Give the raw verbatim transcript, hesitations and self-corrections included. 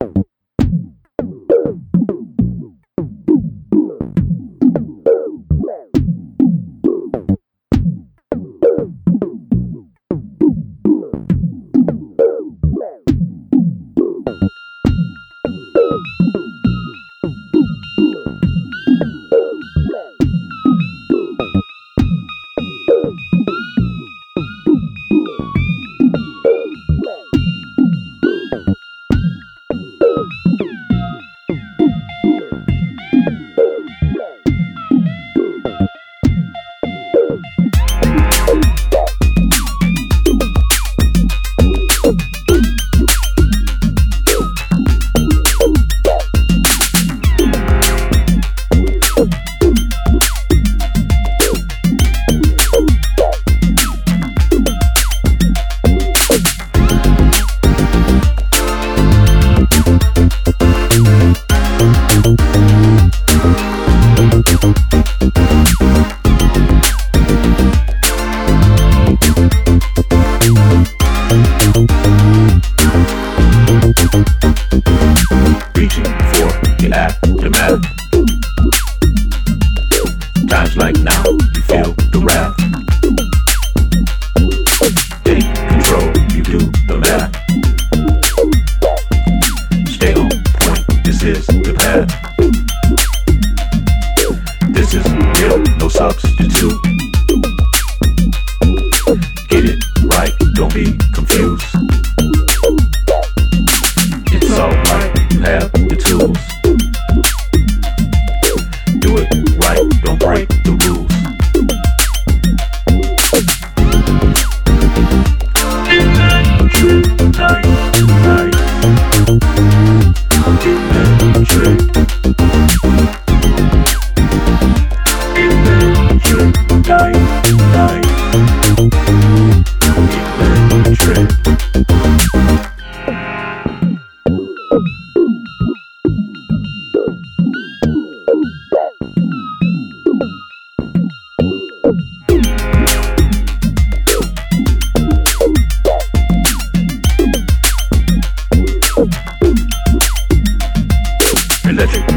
Reaching for the aftermath. Times like now, you feel the wrath. Take control, you do the math. Stay on point, this is the path. This is real, no substitute. Get it right, don't be confused. It's alright, you have the tools. Do it right, don't break the rules. Electric night, night. Electric. Electric night, night. Electric. Electric.